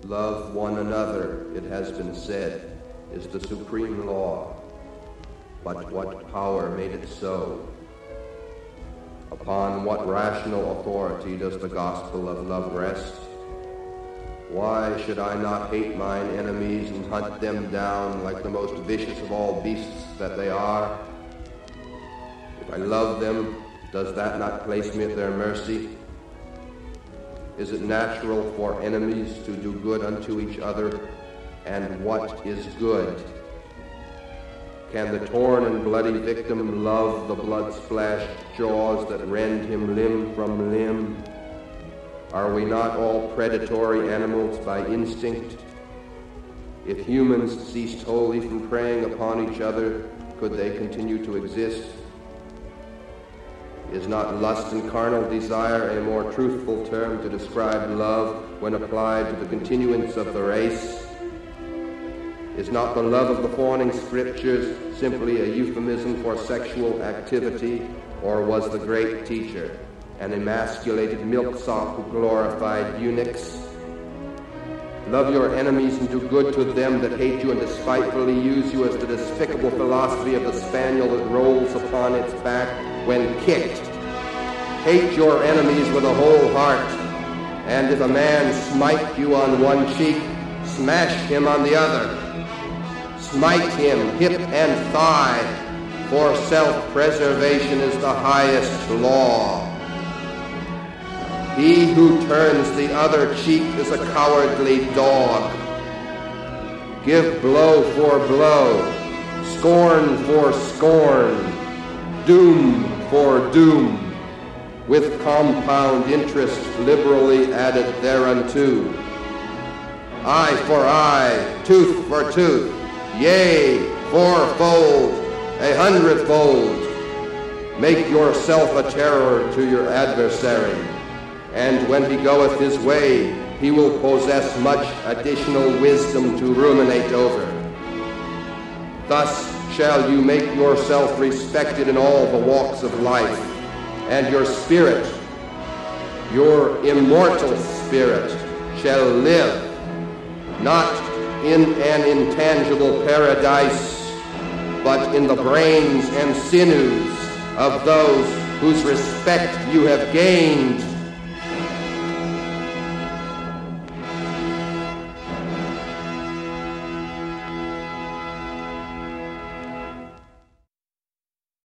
Love one another, it has been said, is the supreme law. But what power made it so? Upon what rational authority does the gospel of love rest? Why should I not hate mine enemies and hunt them down like the most vicious of all beasts that they are? If I love them, does that not place me at their mercy? Is it natural for enemies to do good unto each other? And what is good? Can the torn and bloody victim love the blood-splashed jaws that rend him limb from limb? Are we not all predatory animals by instinct? If humans ceased wholly from preying upon each other, could they continue to exist? Is not lust and carnal desire a more truthful term to describe love when applied to the continuance of the race? Is not the love of the fawning scriptures simply a euphemism for sexual activity, or was the great teacher an emasculated milksop who glorified eunuchs? Love your enemies and do good to them that hate you and despitefully use you as the despicable philosophy of the spaniel that rolls upon its back when kicked. Hate your enemies with a whole heart, and if a man smite you on one cheek, smash him on the other. Smite him hip and thigh, for self-preservation is the highest law. He who turns the other cheek is a cowardly dog. Give blow for blow, scorn for scorn, doom for doom, with compound interest liberally added thereunto. Eye for eye, tooth for tooth, yea, fourfold, 100-fold. Make yourself a terror to your adversary, and when he goeth his way, he will possess much additional wisdom to ruminate over. Thus shall you make yourself respected in all the walks of life, and your spirit, your immortal spirit, shall live, not in an intangible paradise, but in the brains and sinews of those whose respect you have gained